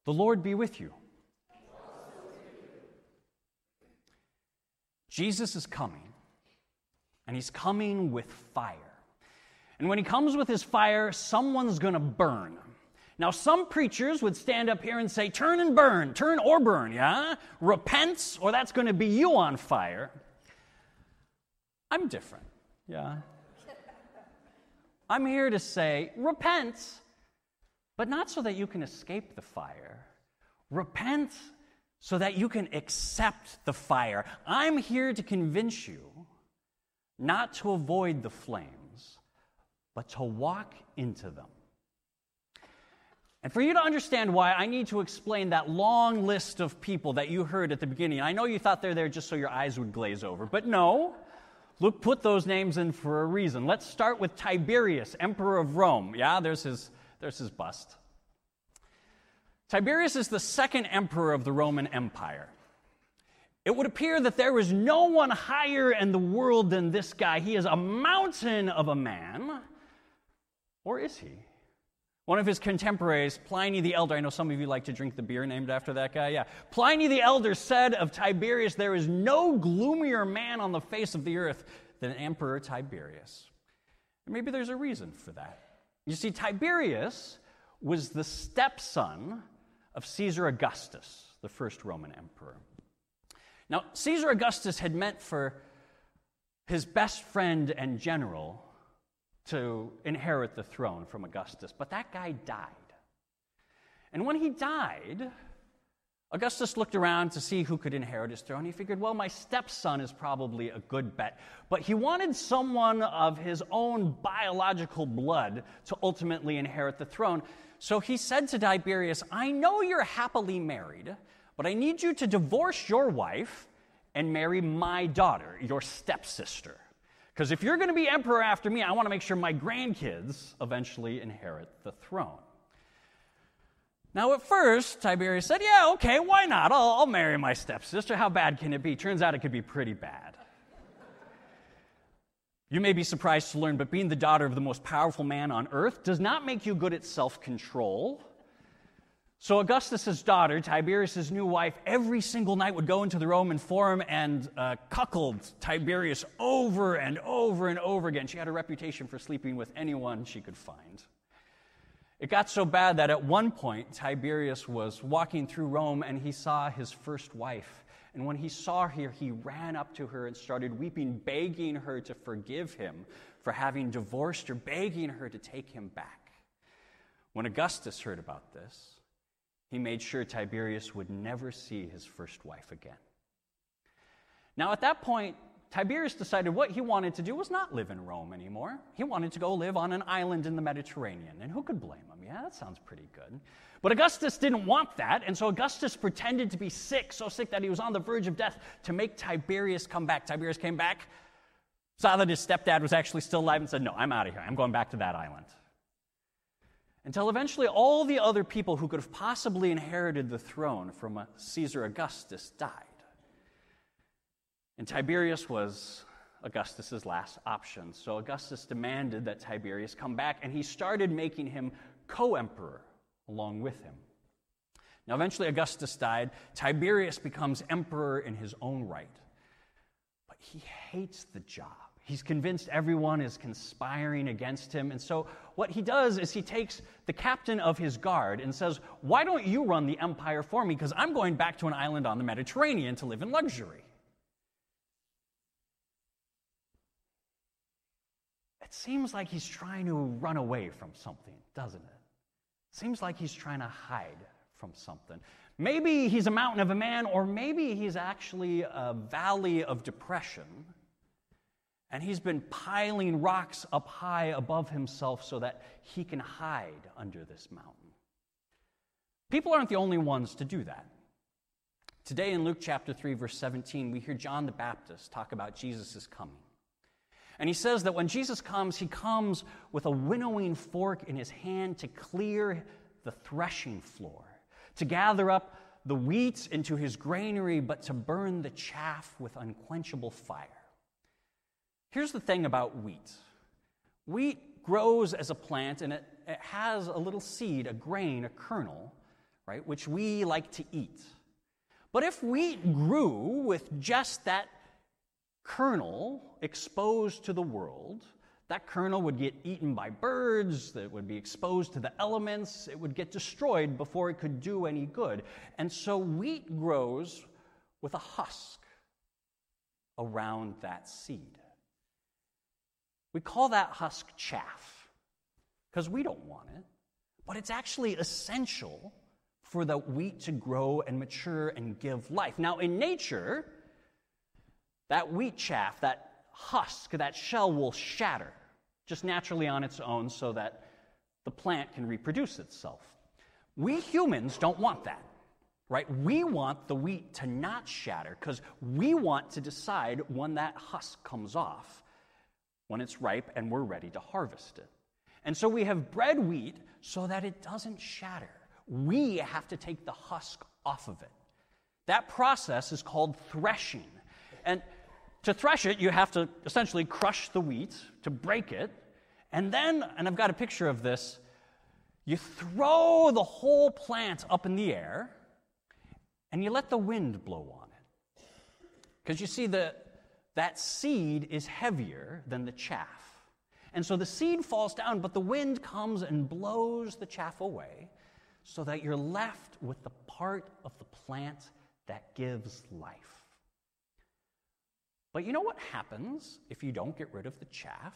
The Lord be with you. Jesus is coming, and he's coming with fire. And when he comes with his fire, someone's going to burn. Now, some preachers would stand up here and say, turn and burn, turn or burn, yeah? Repent, or that's going to be you on fire. I'm different, yeah? I'm here to say, repent, but not so that you can escape the fire. Repent so that you can accept the fire. I'm here to convince you not to avoid the flames, but to walk into them. And for you to understand why, I need to explain that long list of people that you heard at the beginning. I know you thought they're there just so your eyes would glaze over, but no. Luke put those names in for a reason. Let's start with Tiberius, Emperor of Rome. Yeah, there's his bust. Tiberius is the second emperor of the Roman Empire. It would appear that there is no one higher in the world than this guy. He is a mountain of a man. Or is he? One of his contemporaries, Pliny the Elder, I know some of you like to drink the beer named after that guy, yeah. Pliny the Elder said of Tiberius, there is no gloomier man on the face of the earth than Emperor Tiberius. And maybe there's a reason for that. You see, Tiberius was the stepson of Caesar Augustus, the first Roman emperor. Now, Caesar Augustus had meant for his best friend and general to inherit the throne from Augustus, but that guy died. And when he died, Augustus looked around to see who could inherit his throne. He figured, well, my stepson is probably a good bet, but he wanted someone of his own biological blood to ultimately inherit the throne. So he said to Tiberius, I know you're happily married, but I need you to divorce your wife and marry my daughter, your stepsister. Because if you're going to be emperor after me, I want to make sure my grandkids eventually inherit the throne. Now, at first, Tiberius said, yeah, okay, why not? I'll marry my stepsister. How bad can it be? Turns out it could be pretty bad. You may be surprised to learn, but being the daughter of the most powerful man on earth does not make you good at self-control. So Augustus's daughter, Tiberius' new wife, every single night would go into the Roman Forum and cuckold Tiberius over and over and over again. She had a reputation for sleeping with anyone she could find. It got so bad that at one point, Tiberius was walking through Rome and he saw his first wife. And when he saw her, he ran up to her and started weeping, begging her to forgive him for having divorced her, begging her to take him back. When Augustus heard about this, he made sure Tiberius would never see his first wife again. Now, at that point, Tiberius decided what he wanted to do was not live in Rome anymore. He wanted to go live on an island in the Mediterranean. And who could blame him? Yeah, that sounds pretty good. But Augustus didn't want that, and so Augustus pretended to be sick, so sick that he was on the verge of death, to make Tiberius come back. Tiberius came back, saw that his stepdad was actually still alive, and said, no, I'm out of here. I'm going back to that island. Until eventually all the other people who could have possibly inherited the throne from Caesar Augustus died. And Tiberius was Augustus's last option. So Augustus demanded that Tiberius come back, and he started making him co-emperor along with him. Now eventually Augustus died. Tiberius becomes emperor in his own right. But he hates the job. He's convinced everyone is conspiring against him. And so what he does is he takes the captain of his guard and says, why don't you run the empire for me? Because I'm going back to an island on the Mediterranean to live in luxury. It seems like he's trying to run away from something, doesn't it? Seems like he's trying to hide from something. Maybe he's a mountain of a man, or maybe he's actually a valley of depression. And he's been piling rocks up high above himself so that he can hide under this mountain. People aren't the only ones to do that. Today in Luke chapter 3, verse 17, we hear John the Baptist talk about Jesus' coming. And he says that when Jesus comes, he comes with a winnowing fork in his hand to clear the threshing floor, to gather up the wheat into his granary, but to burn the chaff with unquenchable fire. Here's the thing about wheat. Wheat grows as a plant, and it has a little seed, a grain, a kernel, right, which we like to eat. But if wheat grew with just that kernel exposed to the world, that kernel would get eaten by birds, it would be exposed to the elements, it would get destroyed before it could do any good. And so wheat grows with a husk around that seed. We call that husk chaff because we don't want it, but it's actually essential for the wheat to grow and mature and give life. Now, in nature, that wheat chaff, that husk, that shell will shatter just naturally on its own so that the plant can reproduce itself. We humans don't want that, right? We want the wheat to not shatter because we want to decide when that husk comes off, when it's ripe and we're ready to harvest it. And so we have bred wheat so that it doesn't shatter. We have to take the husk off of it. That process is called threshing. And to thresh it, you have to essentially crush the wheat to break it. And then, and I've got a picture of this, you throw the whole plant up in the air and you let the wind blow on it. Because you see, that seed is heavier than the chaff. And so the seed falls down, but the wind comes and blows the chaff away so that you're left with the part of the plant that gives life. But you know what happens if you don't get rid of the chaff?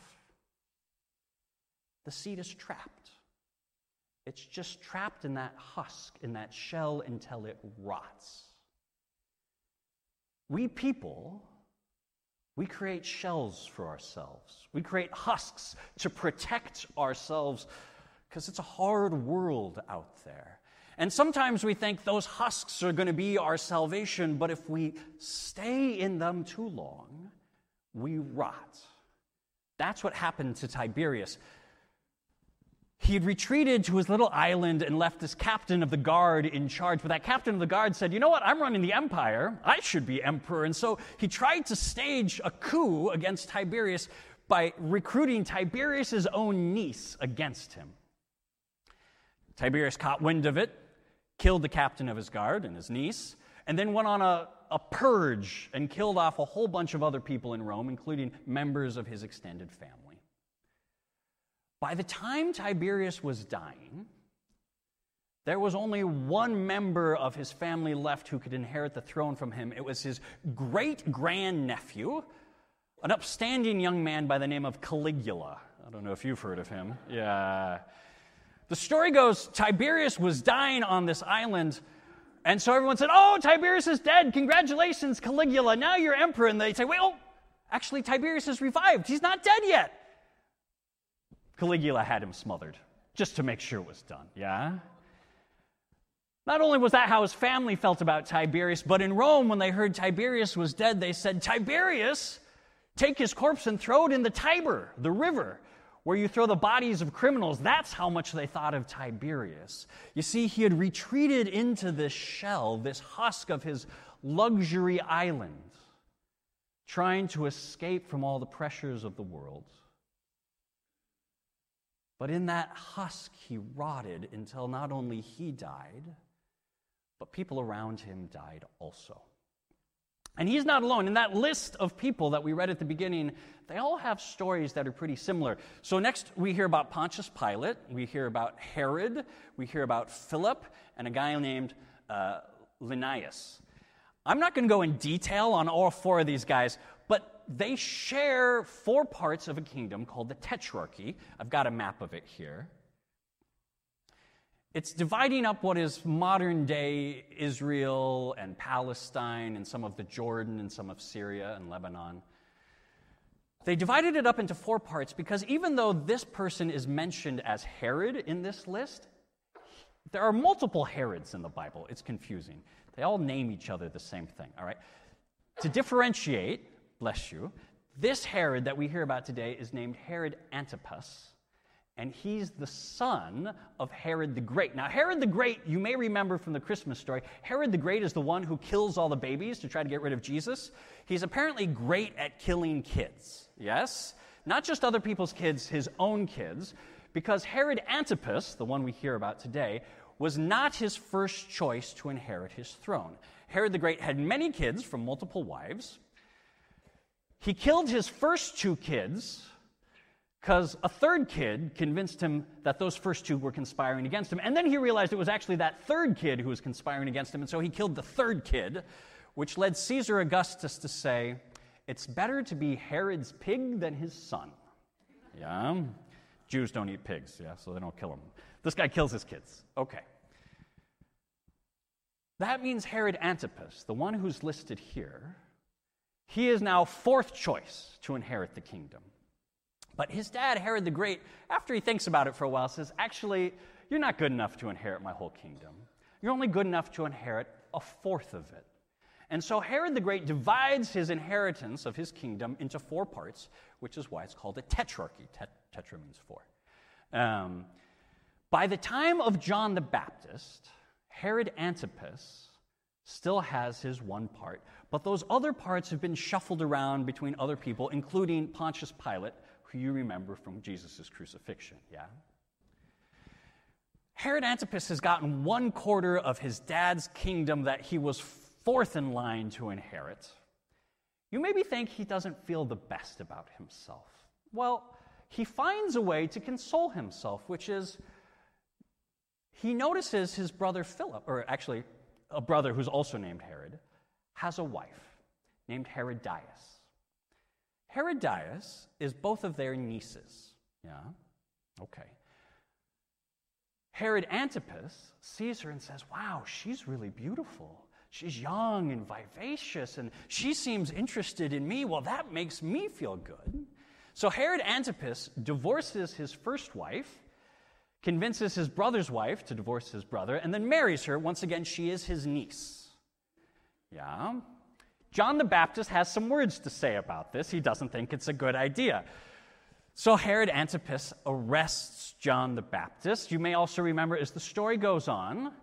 The seed is trapped. It's just trapped in that husk, in that shell, until it rots. We people, we create shells for ourselves. We create husks to protect ourselves because it's a hard world out there. And sometimes we think those husks are going to be our salvation, but if we stay in them too long, we rot. That's what happened to Tiberius. He had retreated to his little island and left this captain of the guard in charge. But that captain of the guard said, you know what, I'm running the empire. I should be emperor. And so he tried to stage a coup against Tiberius by recruiting Tiberius's own niece against him. Tiberius caught wind of it, killed the captain of his guard and his niece, and then went on a purge and killed off a whole bunch of other people in Rome, including members of his extended family. By the time Tiberius was dying, there was only one member of his family left who could inherit the throne from him. It was his great-grandnephew, an upstanding young man by the name of Caligula. I don't know if you've heard of him. Yeah. The story goes, Tiberius was dying on this island, and so everyone said, oh, Tiberius is dead. Congratulations, Caligula. Now you're emperor. And they say, wait, oh, actually, Tiberius is revived. He's not dead yet. Caligula had him smothered, just to make sure it was done, yeah? Not only was that how his family felt about Tiberius, but in Rome, when they heard Tiberius was dead, they said, Tiberius, take his corpse and throw it in the Tiber, the river, where you throw the bodies of criminals. That's how much they thought of Tiberius. You see, he had retreated into this shell, this husk of his luxury island, trying to escape from all the pressures of the world. But in that husk, he rotted until not only he died, but people around him died also. And he's not alone. In that list of people that we read at the beginning, they all have stories that are pretty similar. So next we hear about Pontius Pilate, we hear about Herod, we hear about Philip, and a guy named Linnaeus. I'm not going to go in detail on all four of these guys, but they share four parts of a kingdom called the Tetrarchy. I've got a map of it here. It's dividing up what is modern-day Israel and Palestine and some of the Jordan and some of Syria and Lebanon. They divided it up into four parts because even though this person is mentioned as Herod in this list, there are multiple Herods in the Bible. It's confusing. They all name each other the same thing, all right? To differentiate, bless you, this Herod that we hear about today is named Herod Antipas, and he's the son of Herod the Great. Now, Herod the Great, you may remember from the Christmas story, Herod the Great is the one who kills all the babies to try to get rid of Jesus. He's apparently great at killing kids, yes? Not just other people's kids, his own kids, because Herod Antipas, the one we hear about today, was not his first choice to inherit his throne. Herod the Great had many kids from multiple wives. He killed his first 2 kids because a third kid convinced him that those first 2 were conspiring against him. And then he realized it was actually that third kid who was conspiring against him, and so he killed the third kid, which led Caesar Augustus to say, it's better to be Herod's pig than his son. Yeah? Jews don't eat pigs, yeah, so they don't kill them. This guy kills his kids. Okay. That means Herod Antipas, the one who's listed here, he is now 4th choice to inherit the kingdom. But his dad, Herod the Great, after he thinks about it for a while, says, actually, you're not good enough to inherit my whole kingdom. You're only good enough to inherit a 4th of it. And so Herod the Great divides his inheritance of his kingdom into 4 parts, which is why it's called a tetrarchy. Tetra means 4. By the time of John the Baptist, Herod Antipas still has his 1 part, but those other parts have been shuffled around between other people, including Pontius Pilate, who you remember from Jesus' crucifixion, yeah? Herod Antipas has gotten 1/4 of his dad's kingdom that he was 4th in line to inherit. You maybe think he doesn't feel the best about himself. Well, he finds a way to console himself, which is he notices his brother Philip, or actually a brother who's also named Herod, has a wife named Herodias. Herodias is both of their nieces. Yeah? Okay. Herod Antipas sees her and says, wow, she's really beautiful. She's young and vivacious, and she seems interested in me. Well, that makes me feel good. So Herod Antipas divorces his first wife, convinces his brother's wife to divorce his brother, and then marries her. Once again, she is his niece. Yeah? John the Baptist has some words to say about this. He doesn't think it's a good idea. So Herod Antipas arrests John the Baptist. You may also remember, as the story goes on,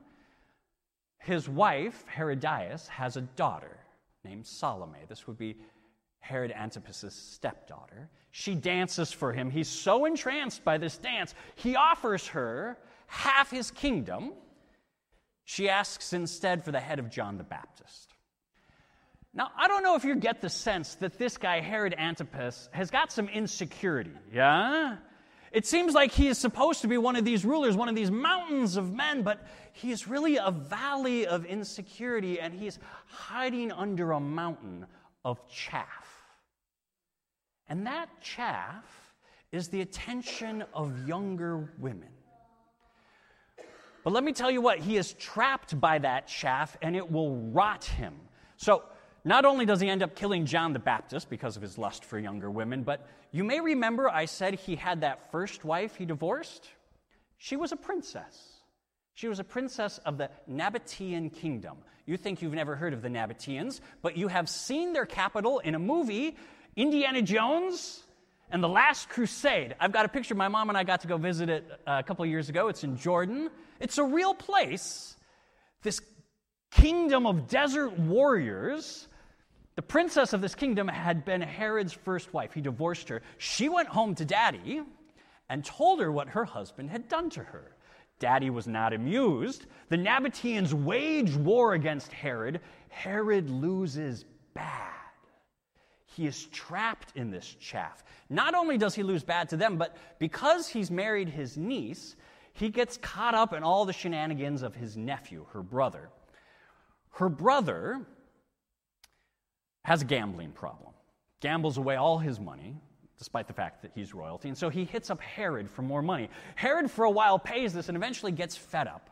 his wife, Herodias, has a daughter named Salome. This would be Herod Antipas' stepdaughter. She dances for him. He's so entranced by this dance, he offers her half his kingdom. She asks instead for the head of John the Baptist. Now, I don't know if you get the sense that this guy, Herod Antipas, has got some insecurity, yeah? It seems like he is supposed to be one of these rulers, one of these mountains of men, but he is really a valley of insecurity, and he's hiding under a mountain of chaff. And that chaff is the attention of younger women. But let me tell you what, he is trapped by that chaff, and it will rot him. So, not only does he end up killing John the Baptist because of his lust for younger women, but you may remember I said he had that first wife he divorced. She was a princess. She was a princess of the Nabatean kingdom. You think you've never heard of the Nabateans, but you have seen their capital in a movie, Indiana Jones and the Last Crusade. I've got a picture. My mom and I got to go visit it a couple of years ago. It's in Jordan. It's a real place. This kingdom of desert warriors. The princess of this kingdom had been Herod's first wife. He divorced her. She went home to Daddy and told her what her husband had done to her. Daddy was not amused. The Nabateans wage war against Herod. Herod loses bad. He is trapped in this chaff. Not only does he lose bad to them, but because he's married his niece, he gets caught up in all the shenanigans of his nephew, her brother. Her brother has a gambling problem, gambles away all his money, despite the fact that he's royalty, and so he hits up Herod for more money. Herod, for a while, pays this and eventually gets fed up.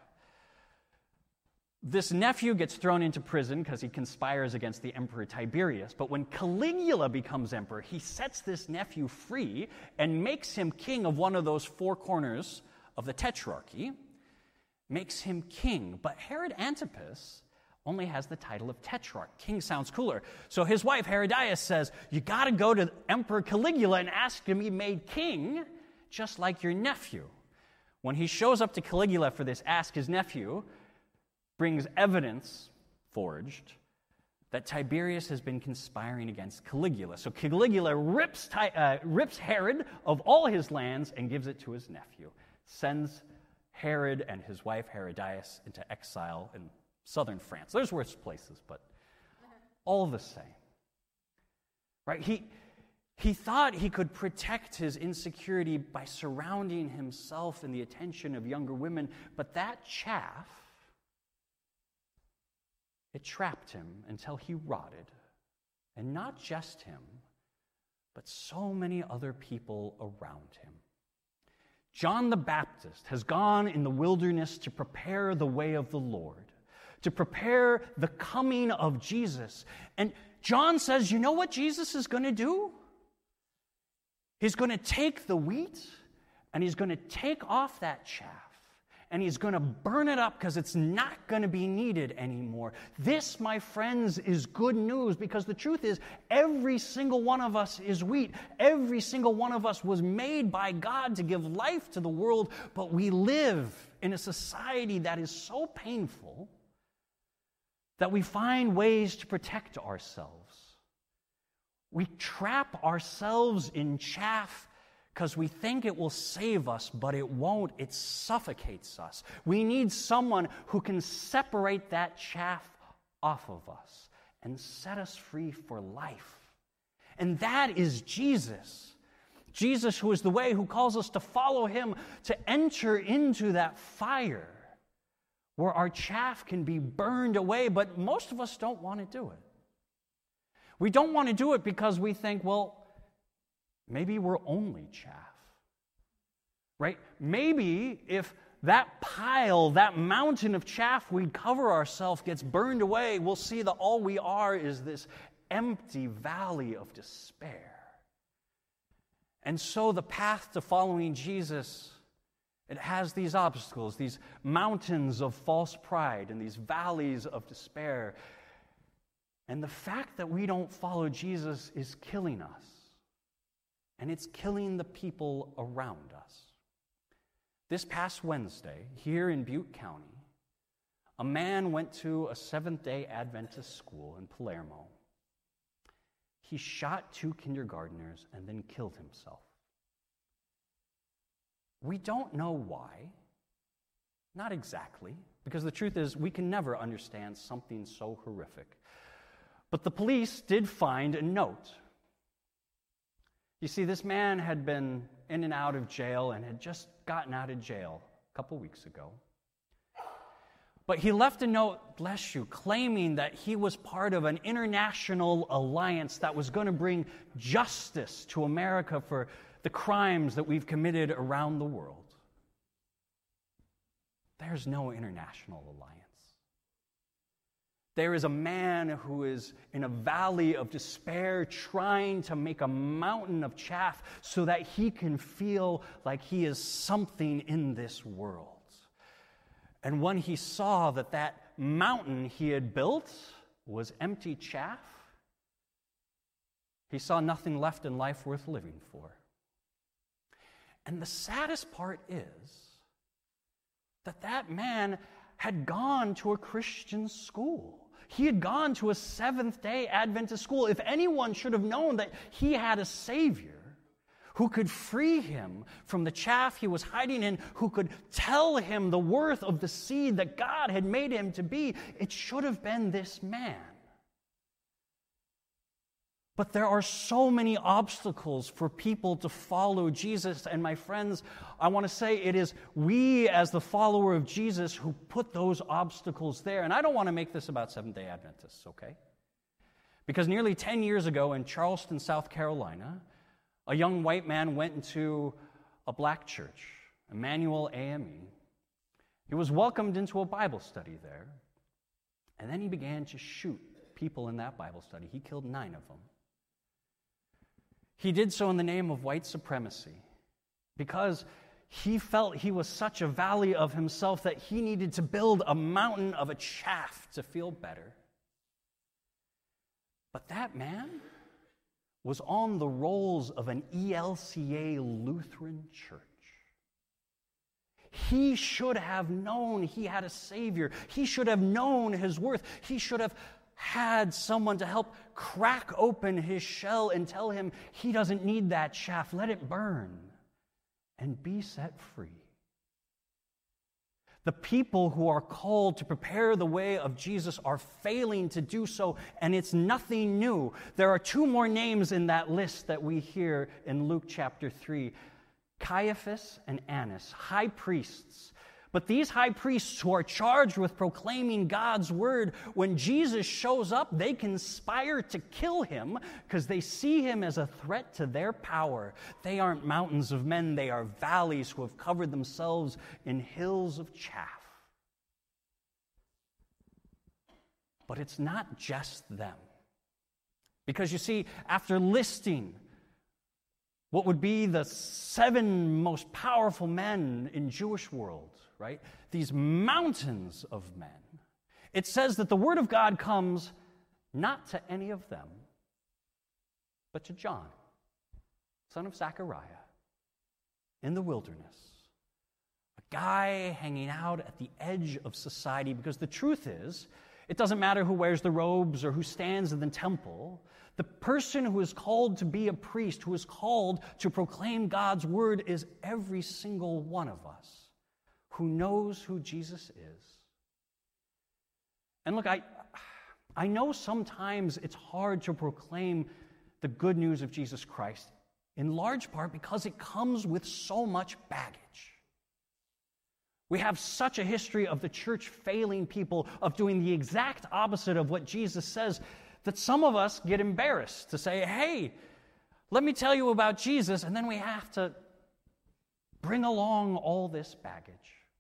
This nephew gets thrown into prison because he conspires against the Emperor Tiberius, but when Caligula becomes emperor, he sets this nephew free and makes him king of one of those 4 corners of the Tetrarchy, makes him king. But Herod Antipas only has the title of Tetrarch. King sounds cooler. So his wife, Herodias, says, you got to go to Emperor Caligula and ask him to be made king, just like your nephew. When he shows up to Caligula for this ask, his nephew brings evidence, forged, that Tiberius has been conspiring against Caligula. So Caligula rips Herod of all his lands and gives it to his nephew, sends Herod and his wife Herodias into exile in southern France. There's worse places, but all the same. Right? He thought he could protect his insecurity by surrounding himself in the attention of younger women, but that chaff, it trapped him until he rotted. And not just him, but so many other people around him. John the Baptist has gone in the wilderness to prepare the way of the Lord, to prepare the coming of Jesus. And John says, you know what Jesus is going to do? He's going to take the wheat and he's going to take off that chaff and he's going to burn it up because it's not going to be needed anymore. This, my friends, is good news, because the truth is every single one of us is wheat. Every single one of us was made by God to give life to the world, but we live in a society that is so painful that we find ways to protect ourselves. We trap ourselves in chaff because we think it will save us, but it won't. It suffocates us. We need someone who can separate that chaff off of us and set us free for life. And that is Jesus. Jesus, who is the way, who calls us to follow him, to enter into that fire where our chaff can be burned away, but most of us don't want to do it. We don't want to do it because we think, well, maybe we're only chaff, right? Maybe if that pile, that mountain of chaff we cover ourselves gets burned away, we'll see that all we are is this empty valley of despair. And so the path to following Jesus, it has these obstacles, these mountains of false pride and these valleys of despair. And the fact that we don't follow Jesus is killing us. And it's killing the people around us. This past Wednesday, here in Butte County, a man went to a Seventh-day Adventist school in Palermo. He shot 2 kindergartners and then killed himself. We don't know why. Not exactly, because the truth is we can never understand something so horrific. But the police did find a note. You see, this man had been in and out of jail and had just gotten out of jail a couple weeks ago. But he left a note, bless you, claiming that he was part of an international alliance that was going to bring justice to America for the crimes that we've committed around the world. There's no international alliance. There is a man who is in a valley of despair trying to make a mountain of chaff so that he can feel like he is something in this world. And when he saw that that mountain he had built was empty chaff, he saw nothing left in life worth living for. And the saddest part is that that man had gone to a Christian school. He had gone to a Seventh-day Adventist school. If anyone should have known that he had a Savior who could free him from the chaff he was hiding in, who could tell him the worth of the seed that God had made him to be, it should have been this man. But there are so many obstacles for people to follow Jesus. And my friends, I want to say it is we as the follower of Jesus who put those obstacles there. And I don't want to make this about Seventh-day Adventists, okay? Because nearly 10 years ago in Charleston, South Carolina, a young white man went into a black church, Emmanuel AME. He was welcomed into a Bible study there. And then he began to shoot people in that Bible study. He killed 9 of them. He did so in the name of white supremacy because he felt he was such a valley of himself that he needed to build a mountain of a chaff to feel better. But that man was on the rolls of an ELCA Lutheran church. He should have known he had a Savior. He should have known his worth. He should have had someone to help crack open his shell and tell him he doesn't need that chaff. Let it burn and be set free. The people who are called to prepare the way of Jesus are failing to do so, and it's nothing new. There are two more names in that list that we hear in Luke chapter 3, Caiaphas and Annas, high priests. But these high priests who are charged with proclaiming God's word, when Jesus shows up, they conspire to kill him because they see him as a threat to their power. They aren't mountains of men, they are valleys who have covered themselves in hills of chaff. But it's not just them. Because you see, after listing what would be the 7 most powerful men in Jewish world, right? These mountains of men. It says that the word of God comes not to any of them, but to John, son of Zechariah, in the wilderness. A guy hanging out at the edge of society, because the truth is, it doesn't matter who wears the robes or who stands in the temple. The person who is called to be a priest, who is called to proclaim God's word, is every single one of us who knows who Jesus is. And look, I know sometimes it's hard to proclaim the good news of Jesus Christ, in large part because it comes with so much baggage. We have such a history of the church failing people, of doing the exact opposite of what Jesus says, that some of us get embarrassed to say, hey, let me tell you about Jesus, and then we have to bring along all this baggage.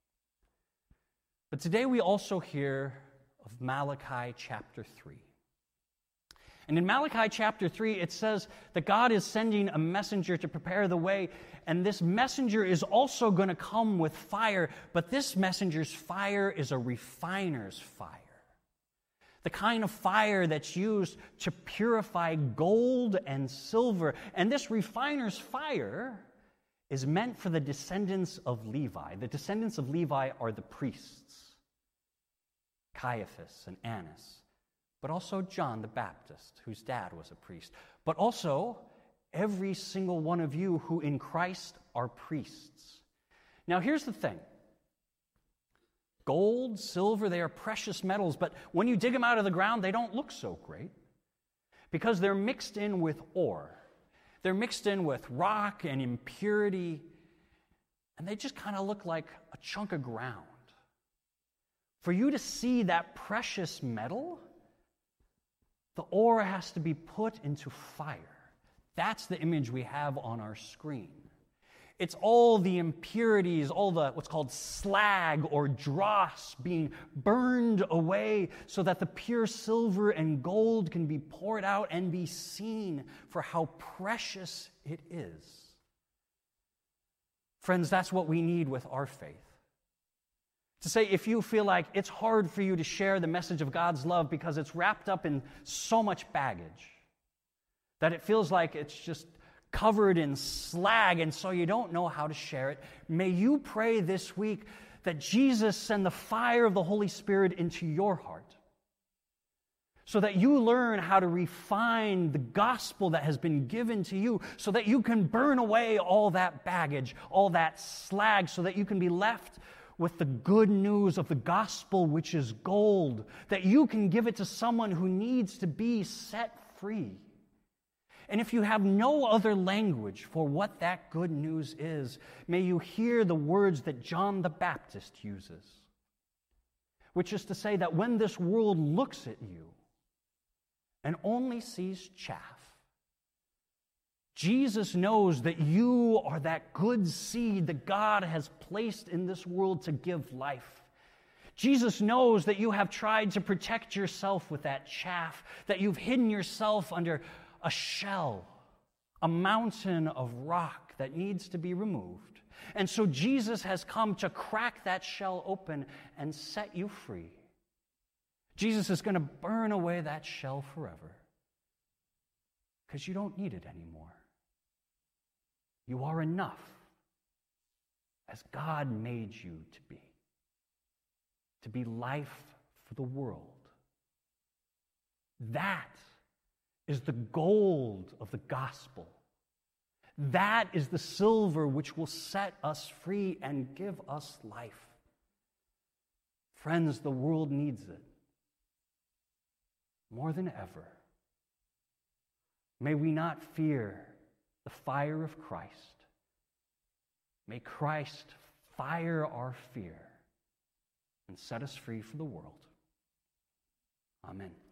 But today we also hear of Malachi chapter 3. And in Malachi chapter 3, it says that God is sending a messenger to prepare the way, and this messenger is also going to come with fire, but this messenger's fire is a refiner's fire. The kind of fire that's used to purify gold and silver. And this refiner's fire is meant for the descendants of Levi. The descendants of Levi are the priests, Caiaphas and Annas, but also John the Baptist, whose dad was a priest, but also every single one of you who in Christ are priests. Now here's the thing. Gold, silver, they are precious metals, but when you dig them out of the ground, they don't look so great because they're mixed in with ore. They're mixed in with rock and impurity, and they just kind of look like a chunk of ground. For you to see that precious metal, the ore has to be put into fire. That's the image we have on our screen. It's all the impurities, all the what's called slag or dross being burned away so that the pure silver and gold can be poured out and be seen for how precious it is. Friends, that's what we need with our faith. To say, if you feel like it's hard for you to share the message of God's love because it's wrapped up in so much baggage, that it feels like it's just covered in slag, and so you don't know how to share it, may you pray this week that Jesus send the fire of the Holy Spirit into your heart so that you learn how to refine the gospel that has been given to you so that you can burn away all that baggage, all that slag, so that you can be left with the good news of the gospel, which is gold, that you can give it to someone who needs to be set free. And if you have no other language for what that good news is, may you hear the words that John the Baptist uses, which is to say that when this world looks at you and only sees chaff, Jesus knows that you are that good seed that God has placed in this world to give life. Jesus knows that you have tried to protect yourself with that chaff, that you've hidden yourself under a shell, a mountain of rock that needs to be removed. And so Jesus has come to crack that shell open and set you free. Jesus is going to burn away that shell forever because you don't need it anymore. You are enough as God made you to be life for the world. That is the gold of the gospel. That is the silver which will set us free and give us life. Friends, the world needs it more than ever. May we not fear the fire of Christ. May Christ fire our fear and set us free for the world. Amen.